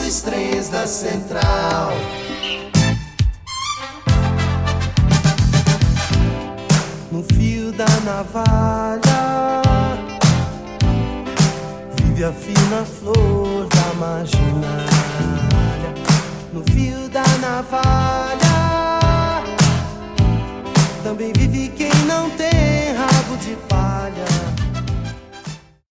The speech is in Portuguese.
dos trens da central. No fio da navalha vive a fina flor da marginalha. No fio da navalha também vive quem não tem rabo de palha.